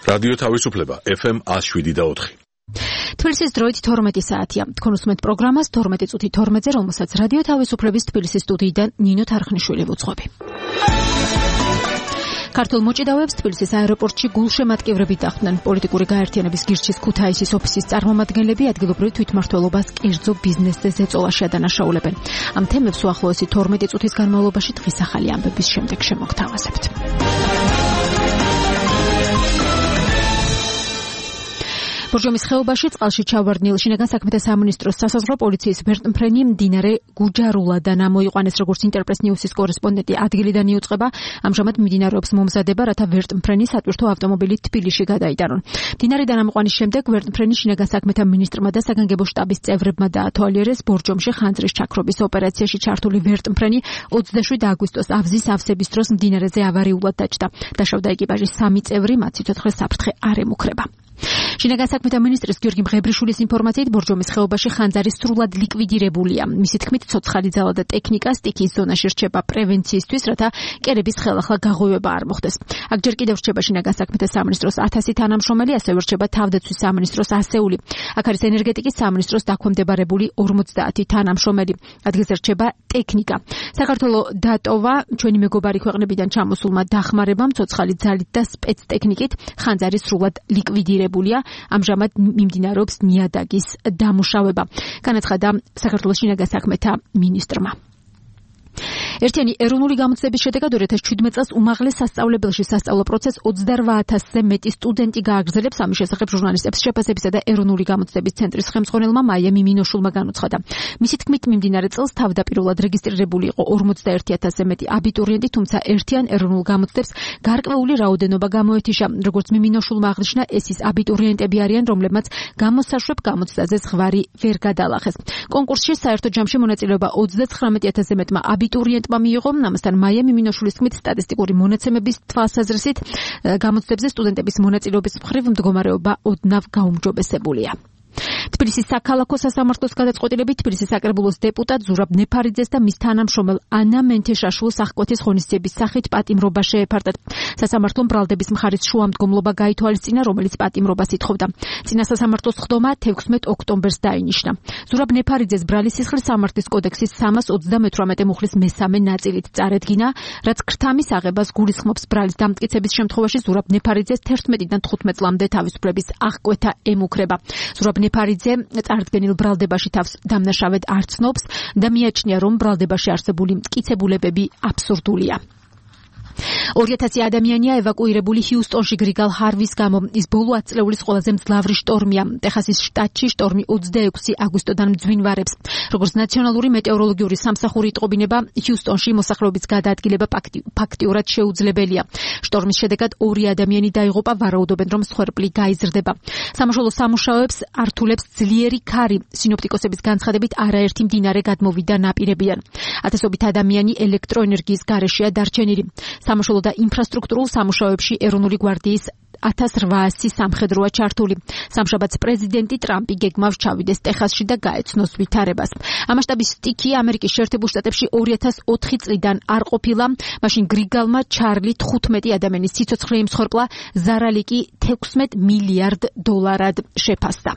რადიო თავისუფლება FM 107.4. თბილისის დროით 12 საათია. თქვენ უსმენთ პროგრამას 12 წუთი 12-ზე, რომელსაც რადიო თავისუფლების თბილისის სტუდიიდან ნინო თარხნიშვილი ვუძღვები. ქართულ მოჭიდავეებს თბილისის აეროპორტში გულშემატკივრები დახვდნენ. პოლიტიკური გაერთიანების გირჩის ქუთაისის ოფისის წარმომადგენლები ადგილობრივ თვითმმართველობას კერძო ბიზნესზე ზეწოლაში ადანაშაულებენ. ამ თემებს უახლოესი 12 წუთის განმავლობაში დღის ახალი ამბების შემდეგ შემოგთავაზებთ. ბორჯომის ხეობაში წყალში ჩავარდნილ შინაგან საქმეთა სამინისტროს სასაზღვრო პოლიციის ვერტმფრენი მდინარე გუჯარულადან ამოიყვანეს, როგორც ინტერპრეს ნიუსის კორესპონდენტი ადგილიდან იუწყება. ამჟამად მიმდინარეობს მომზადება, რათა ვერტმფრენი სატვირთო ავტომობილით თბილისში გადაიტანონ. მდინარიდან ამოყვანის შემდეგ ვერტმფრენი შინაგან საქმეთა მინისტრმა და საგანგებო შტაბის წევრებმა დაათვალიერეს. ბორჯომში ხანძრის ჩაქრობის ოპერაციაში ჩართული ვერტმფრენი 27 აგვისტოს ავზის ავსების დროს მდინარეზე ავარიულად დაჭდა. დაშავდა ეკიპაჟის 3 წევრი, მათ სიცოცხლე საფრთხე არ ემუქრება. შინაგან საქმეთა მინისტრის გიორგი მღებრიშვილის ინფორმაციით ბორჯომის ხეობაში ხანძარი სრულად ლიკვიდირებულია. მისი თქმით, ცოცხალი ძალა და ტექნიკა სტიქიის ზონაში რჩება პრევენციისთვის, რათა კერების ხელახლა გაღვივება არ მოხდეს. აქ ჯერ კიდევ რჩება შინაგან საქმეთა სამინისტროს 1000 თანამშრომელი, ასევე რჩება თავდაცვის სამინისტროს ასეული. აქ არის ენერგეტიკის სამინისტროს დაქვემდებარებული 50 თანამშრომელი. ადგილზე რჩება ტექნიკა. საქართველოს დატოვა ჩვენი მეგობარი ქვეყნებიდან ჩამოსულმა დახმარებამ ცოცხალი ძალით და სპეცტექნიკით ხანძარი სრულად ლიკვიდირებულია. ამჟამად მიმდინარეობს ნიადაგის დამუშავება. განაცხადა საქართველოს შინაგან საქმეთა მინისტრმა. ერთიანი ეროვნული გამოცდების შედეგად 2017 წელს უმაღლეს სასწავლებელში სასწავლო პროცესს 28,000-ზე მეტი სტუდენტი გააგრძელებს. ამის შესახებ ჟურნალისტებს შეფასებისა და ეროვნული გამოცდების ცენტრის ხელმძღვანელმა მაია მიმინოშულმა განუცხადა. მისი თქმით, მიმდინარე წელს თავდაპირველად რეგისტრირებული იყო 41,000-ზე მეტი აბიტურიენტი, თუმცა ერთიან ეროვნულ გამოცდებს გარკვეული რაოდენობა გამოეთიშა. როგორც მიმინოშულმა აღნიშნა, ეს ის აბიტურიენტები არიან, რომლებმაც გამოსაშვებ გამოცდაზე ზღვარი ვერ გადალახეს. კონკურსში საერთო ჯამში მონაწილეობა 39,000-ზე მეტმა აბიტურიენტმა მიიღო. ამასთან მაია მიმინოშულის თქმით, სტატისტიკური მონაცემების თვალსაზრისით გამოცდებზე სტუდენტების მონაწილეობის მხრივ მდგომარეობა ოდნავ გაუმჯობესებულია. თბილისის საქალაქო სასამართლოს გადაწყვეტილებით თბილისის საკრებულოს დეპუტატ ზურაბ ნეფარიძეს და მის თანამშრომელ ანა მენთეშაშვილს აღკვეთის ღონისძიების სახით პატიმრობა შეეფარდათ. სასამართლომ ბრალდების მხარის შუამდგომლობა გაითვალისწინა, რომელიც პატიმრობას ითხოვდა. წინა სასამართლოს ხდომა 16 ოქტომბერს დაინიშნა. ზურაბ ნეფარიძეს ბრალისისხლის სამართლის კოდექსის 338 მუხლის მესამე ნაწილით წარედგინა, რაც ქრთამის აღებას გულისხმობს. ბრალის დამტკიცების შემთხვევაში ზურაბ ნეფარიძეს 11-დან 15 წლამდე თავისუფლების აღკვეთა ემუქრება. ზურაბ ნეფარიძე წარდგენილ ბრალდებაში თავს დამნაშავედ არ ცნობს და მიაჩნია, რომ ბრალდებაში არსებული მტკიცებულებები აბსურდულია. 2000 ადამიანია ევაკუირებული ჰიუსტონში გრიგალ ჰარვის გამო. ის ბოლო 10 წლეულის ყველაზე მძლავრი შტორმია. ტეხასის შტატში შტორმი 26 აგვისტოდან მძვინვარებს. როგორც ნაციონალური მეტეოროლოგიური სამსახური იტყობინება, ჰიუსტონში მოსახლეობის გადაადგილება ფაქტიურად შეუძლებელია. შტორმის შედეგად 2 ადამიანი დაიღუპა, ვარაუდობენ, რომ მსხვერპლი გაიზრდება. სამაშველო სამუშაოებს ართულებს ძლიერი ქარი. სინოპტიკოსების განცხადებით, არაერთი მდინარე გადმოვიდა ნაპირებიდან. ათასობით ადამიანი ელექტროენერგიის გარეშეა დარჩენილი. სამაშველო და ინფრასტრუქტურულ სამუშაოებში ეროვნული გვარდიის 1800 სამხედროა ჩართული. სამშაბათს პრეზიდენტი ტრამპი გეგმავს ჩავიდეს ტეხასში და გაეცნოს ვითარებას. ამასშტაბის სტიქი ამერიკის შეერთებულ შტატებში 2004 წლიდან არ ყოფილა. მაშინ გრიგალმა ჩარლი 15 ადამიანის სიცოცხლე იმსხვერპლა, ზარალი კი 16 მილიარდ დოლარად შეფასდა.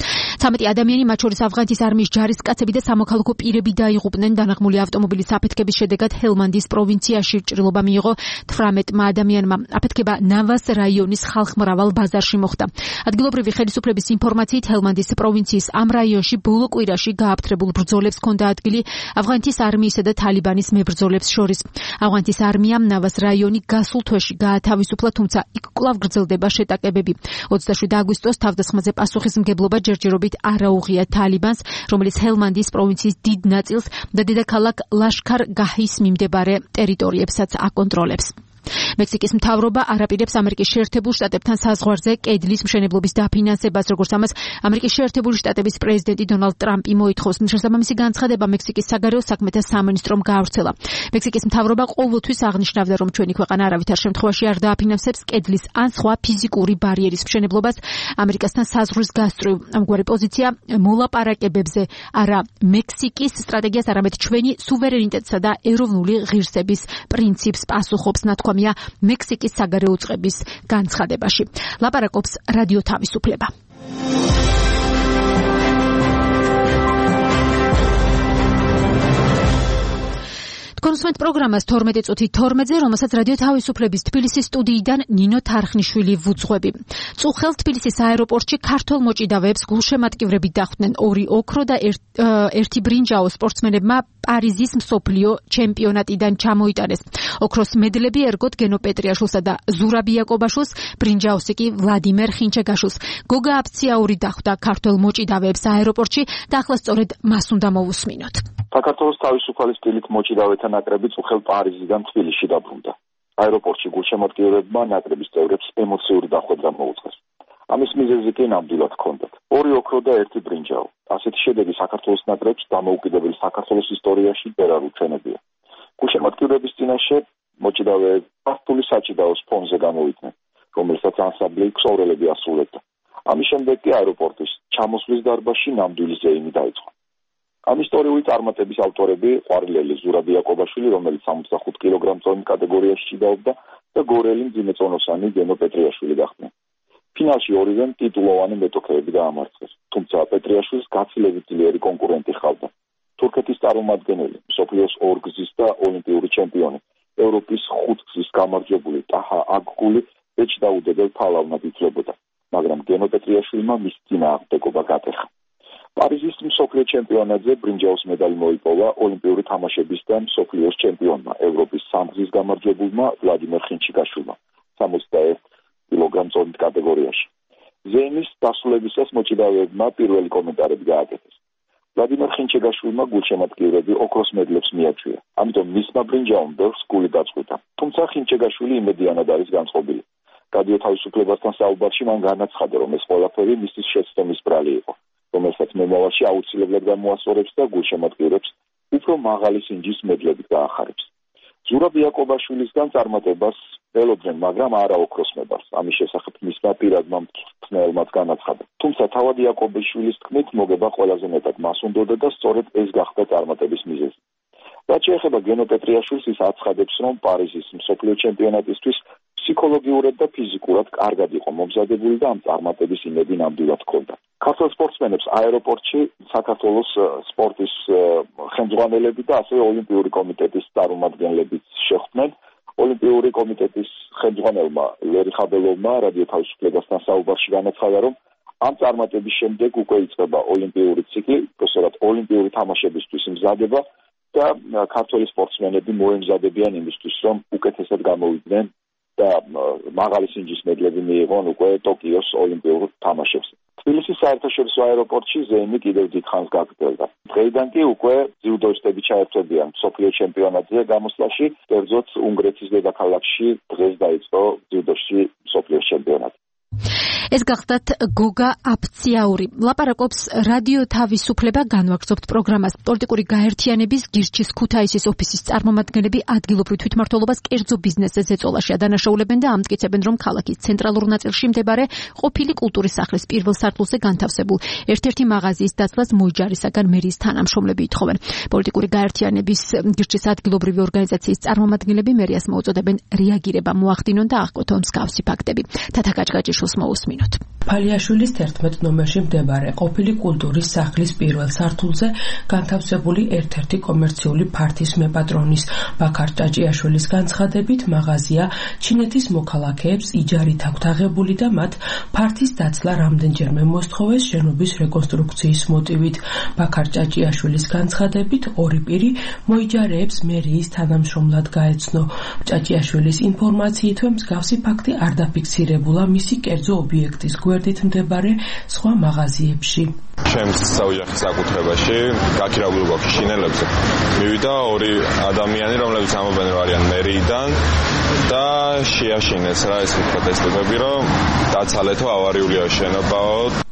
13 ადამიანი, მათ შორის ავღანეთის არმიის ჯარისკაცები და სამოქალაქო პირები დაიღუპნენ. დანაღმული ავტომობილის აფეთქების შედეგად ჰელმანდის პროვინციაში ჭრილობა მიიღო 18 ადამიანმა. აფეთქება ნავას რაიონის ხალხმრავალ ბაზარში მოხდა. ადგილობრივი ხელისუფლების ინფორმაციით, ჰელმანდის პროვინციის ამ რაიონში ბოლო კვირაში გააფთრებულ ბრძოლებს ჰქონდა ადგილი ავღანეთის არმიისა და თალიბანის მებრძოლებს შორის. ავღანეთის არმიამ ნავას რაიონი გასულ თვეში გაათავისუფლა, თუმცა იქ კვლავ გრძელდება შეტაკებები. 27 აგვისტოს თავდასხმაზე პასუხისმგებლობა ჯერჯერობით არაუღია თალიბანს, რომელიც ჰელმანდის პროვინციის დიდ ნაწილს და დედაქალაქ ლაშქარ-გაჰის მიმდებარე ტერიტორიებსაც აკონტროლებს. მექსიკის მთავრობა არაპირებს ამერიკის შეერთებულ შტატებთან საზღვარზე კედლის მშენებლობის დაფინანსებას, როგორც ამას ამერიკის შეერთებული შტატების პრეზიდენტი დონალდ ტრამპი მოითხოვს. შესაბამისი განცხადება მექსიკის საგარეო საქმეთა სამინისტრომ გაავრცელა. მექსიკის მთავრობა ყოველთვის აღნიშნავდა, რომ ჩვენი ქვეყანა არავითარ შემთხვევაში არ დააფინანსებს კედლის ან სხვა ფიზიკური ბარიერის მშენებლობას ამერიკასთან საზღვრის გასწვრივ. ამგვარი პოზიცია მოლაპარაკებებზე არა მექსიკის სტრატეგიას, არამედ ჩვენი სუვერენიტეტსა და ეროვნული ღირსების პრინციპს პასუხობს, ნათქვა ნათქვამია მექსიკის საგარეო უწყების განცხადებაში. ლაპარაკობს რადიო თავისუფლება. კონსუმენტ პროგრამას 12 წუთი 12-ზე, რომელსაც რადიო თავისუფლების თბილისის სტუდიიდან ნინო თარხნიშვილი ვუძღვები. წუხელ თბილისის აეროპორტში ქართველ მოჭიდავეებს გულშემატკივრები დახვდნენ 2 ოქრო და 1 ბრინჯაო სპორტსმენებმა პარიზის მსოფლიო ჩემპიონატიდან ჩამოიტანეს. ოქროს მედლები ერგოთ გენო პეტრიაშვილსა და ზურაბ იაკობაშვილს, ბრინჯაოსი კი ვლადიმერ ხინჩეგაშვილს. გოგა აფციაური დახვდა ქართველ მოჭიდავეებს აეროპორტში და ახლა სწორედ მას უნდა მოვუსმინოთ. საქართველოს თავისუფალი სტილით მოჭიდავეთა ნაკრები წუხელ პარიზიდან თბილისში დაბრუნდა. აეროპორტში გულშემატკივრებმა ნაკრების წევრებს ემოციური დახვედრა მოუწეს. ამის მიზეზი კი ნამდვილად ჰქონდათ. 2 ოქრო და 1 ბრინჯაო. ასეთი შედეგი საქართველოს ნაკრებს დამოუკიდებელი საქართველოს ისტორიაში ვერ არ უჩვენებია. გულშემატკივრების წინაშე მოჭიდავეები ფართული საჭიდაოს ფონზე გამოვიდნენ, რომელსაც ანსამბლი ქსოვრელები ასრულებდა. ამის შემდეგ კი აეროპორტის ჩამოსვლის დარბაზში ნამდვილი ზეიმი დაიწყო. ამ ისტორიული წარმატების ავტორები ყვარლელი ზურაბ იაკობაშვილი, რომელიც 65 კილოგრამ-წონი კატეგორიაში დაობდა და გორელი მძიმეწონოსანი გენო პეტრიაშვილი გახდნენ. ფინალში ორივემ ტიტულოვანი მეტოქეები დაამარცხეს, თუმცა პეტრიაშვილს გაცილებით ძლიერი კონკურენტი ჰყავდა. თურქეთის წარმომადგენელი, მსოფლიოს 2 გზის და ოლიმპიური ჩემპიონი, ევროპის 5 გზის გამარჯვებული ტაჰა აგგული ეჭდაუდებელ ფალავნად ითვლებოდა, მაგრამ გენო პეტრიაშვილმა მის წინააღმდეგობა გატეხა. პარიზის მსოფლიო ჩემპიონატზე ბრინჯაოს მედალი მოიპოვა ოლიმპიური თამაშების და მსოფლიოს ჩემპიონმა, ევროპის 3 გზის გამარჯვებულმა ვლადიმერ ხინჩეგაშვილმა 61 კილოგრამ-წონით კატეგორიაში. ზეიმის დასრულებისას მოჭიდავეებმა პირველი კომენტარები გააკეთეს. ვლადიმერ ხინჩეგაშვილმა გულშემატკივრები ოქროს მედლებს მიაჩვია, ამიტომ მისმა ბრინჯაომ ბევრს გული დაწყვიტა. თუმცა ხინჩეგაშვილი იმედიანად არის განწყობილი. რადიო თავისუფლებასთან საუბარში მან განაცხადა, რომ ეს ყველაფერი მისთვის შეცდომის ბრალი იყო, რომელსაც მომავალში აუცილებლად გამოასწორებს და გულშემატკივრებს უფრო მაღალი სინჯის მედლებით გაახარებს. ზურაბ იაკობაშვილისგან წარმატებას ველოდნენ, მაგრამ არა ოქროს მედალს. ამის შესახებ მისმა პირადმა მწვრთნელმაც განაცხადა. თუმცა თავად იაკობაშვილის თქმით, მოგება ყველაზე მეტად მას უნდოდა და სწორედ ეს გახდა წარმატების მიზეზი. რაც შეეხება გენო პეტრიაშვილს, ის აცხადებს, რომ პარიზის მსოფლიო ჩემპიონატისთვის ფსიქოლოგიურად და ფიზიკურად კარგად იყო მომზადებული და ამ წარმატების იმედი ნამდვილად ჰქონდა. ქართულ სპორტსმენებს აეროპორტში საქართველოს სპორტის ხელმძღვანელები და ასევე ოლიმპიური კომიტეტის წარმომადგენლებიც შეხვდნენ. ოლიმპიური კომიტეტის ხელმძღვანელმა ლერი ხაბელოვმა რადიო თავისუფლებასთან საუბარში განაცხადა, რომ ამ წარმატების შემდეგ უკვე იწყება ოლიმპიური ციკლი, უბრალოდ ოლიმპიური თამაშებისთვის მზადება და ქართველი სპორტსმენები მოემზადებიან იმისთვის, რომ უკეთესად გამოვიდნენ და მაღალი სინჯის მედლები მიიღონ უკვე ტოკიოს ოლიმპიურ თამაშებზე. თბილისის საერთაშორისო აეროპორტში ზეიმი კიდევ დიდხანს გაგრძელდა. დღეიდან კი უკვე ძიუდოისტები ჩაერთვებიან მსოფლიო ჩემპიონატზე გამოსვლაში, კერძოდ უნგრეთის დედაქალაქში დღეს დაიწყო ძიუდოში მსოფლიო ჩემპიონატი. ეს გახდათ გოგა აფციაური. ლაპარაკობს რადიო თავისუფლება, განვაგრძობთ პროგრამას. პოლიტიკური გაერთიანების გირჩის ქუთაისის ოფისის წარმომადგენლები ადგილობრივ თვითმმართველობას კერძო ბიზნესზე ზეწოლაში ადანაშაულებენ და ამტკიცებენ, რომ ქალაქის ცენტრალურ ნაწილში მდებარე ყოფილი კულტურის სახლის პირველ სართულზე განთავსებულ ერთ-ერთი მაღაზიის დაცვას მოიჯარისაგან მერიის თანამშრომლები ითხოვენ. პოლიტიკური გაერთიანების გირჩის ადგილობრივი ორგანიზაციის წარმომადგენლები მერიას მოუწოდებენ რეაგირება მოახდინონ და აღკვეთონ მსგავსი ფაქტები. თათა გაჭგაჭიშვილს მოусმინოთ. ფალიაშვილის 11 ნომერში მდებარე ყოფილი კულტურის სახლის პირველ სართულზე განთავსებული ერთ-ერთი კომერციული ფართის მეპატრონის ბაქარ ჭაჭიაშვილის განცხადებით, მაღაზია ჩინეთის მოქალაქეებს იჯარით აქვთ აღებული და მათ ფართის დაცლა რამდენჯერმე მოსთხოვეს შენობის რეკონსტრუქციის მოტივით. ბაქარ ჭაჭიაშვილის განცხადებით, ორი პირი მოიჯარეებს მერიის თანამშრომლად გაეცნო. ჭაჭიაშვილის ინფორმაციითვე მსგავსი ფაქტი არ დაფიქსირებულა მისი კერძო ობიექტის გვერდით მდებარე სხვა მაღაზიებში. ჩემს საოჯახის საკუთრებაში გაქირავებული გვაქვს შინელებზე. მივიდა 2 ადამიანი, რომლებიც ამობენ რომ არიან მერიიდან და შეაშინეს რა ეს ვთქვათ ეს ტიპები, რომ დაცალეთო ავარიულია შენობაო.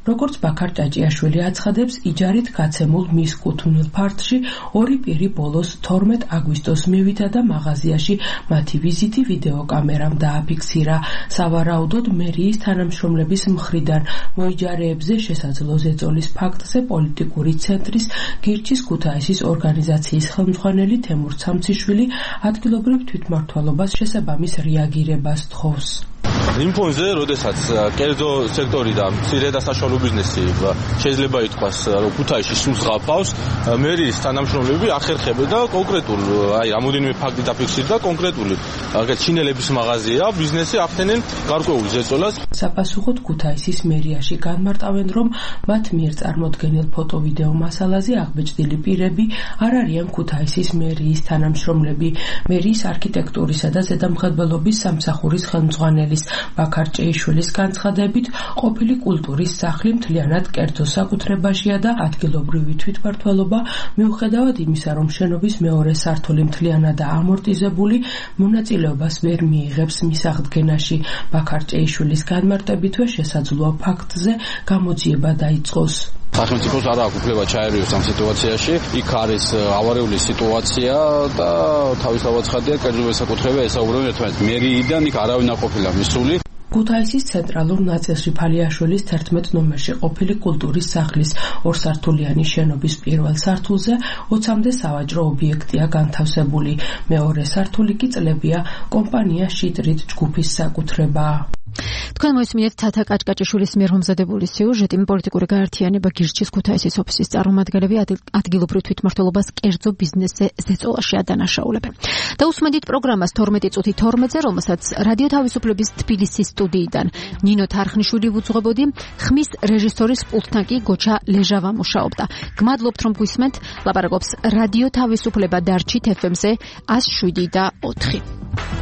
როგორც ბაქარ ჭაჭიაშვილი აცხადებს, იჯარით გაცემულ მის კუთვნილ ფარდში ორი პირი ბოლოს 12 აგვისტოს მივიდა და მაღაზიაში მათი ვიზიტი ვიდეოკამერამ დააფიქსირა. სავარაუდოდ მერიის თანამშრომლების მხრიდან მოიჯარეებზე შესაძლო ზეწოლის ფაქტზე პოლიტიკური ცენტრის გირჩის ქუთაისის ორგანიზაციის ხელმძღვანელი თემურ ცამციშვილი ადგილობრივ თვითმმართველობას შესაბამის რეაგირებას თხოვს. იმ ფონზე, როდესაც კერძო სექტორი და მცირე და საშუალო ბიზნესი შეიძლება ითქვას, რომ ქუთაისში სულს ყავს, მერიის თანამშრომლები ახერხებენ და კონკრეტულ, რამოდენიმე ფაქტი დაფიქსირდა კონკრეტული ჩინელების მაღაზია, ბიზნესი ახდენენ გარკვეულ ზეწოლას. საპასუხოდ ქუთაისის მერიაში განმარტავენ, რომ მათ მიერ წარმოდგენილ ფოტო-ვიდეო მასალაზე აღბეჭდილი პირები არ არიან ქუთაისის მერიის თანამშრომლები. მერიის არქიტექტურისა და ზედამხედველობის სამსახურის ხელმძღვანელის ბაქარ ჭეიშვილის განცხადებით, ყოფილი კულტურის სახლი მთლიანად კერძო საკუთრებაშია და ადგილობრივი თვითმმართველობა მიუხედავად იმისა, რომ შენობის მეორე სართული მთლიანადაა ამორტიზებული, მონაწილეობას ვერ მიიღებს მის აღდგენაში. ბაქარ ჭეიშვილის განმარტებითვე შესაძლოა ფაქტზე გამოძიება დაიწყოს. სახელმწიფოს არ აქვს უფლება ჩაერიოს ამ სიტუაციაში. იქ არის ავარიული სიტუაცია და თავისთავად ცხადია, კერძო საკუთრება ესაუბრებენ ერთმანეთს. მერიიდან იქ არავინ არ ყოფილა მისული. ქუთაისის ცენტრალურ ნაწილში ფალიაშვილის 11 ნომერში ყოფილი კულტურის სახლის ორსართულიანი შენობის პირველ სართულზე 20-მდე სავაჭრო ობიექტია განთავსებული. მეორე სართული კი წლებია კომპანია შიტრით ჯგუფის საკუთრებაა. თქვენ მოისმინეთ თათა კაჭკაჭიშვილის მიერ მომზადებული სიუჟეტი. პოლიტიკური გაერთიანება გირჩის ქუთაისის ოფისის წარმომადგენლები ადგილობრივ თვითმმართველობას კერძო ბიზნესზე ზეწოლაში ადანაშაულებენ. და უსმენთ პროგრამას 12 წუთი 12-ზე, რომელსაც რადიო თავისუფლების თბილისის სტუდიიდან ნინო თარხნიშვილი ვუძღვებოდი, ხმის რეჟისორის პულტთან კი გოჩა ლეჟავა მუშაობდა. გმადლობთ, რომ გვისმენთ. ლაპარაკობს რადიო თავისუფლება დარჩით FM-ზე 107.4.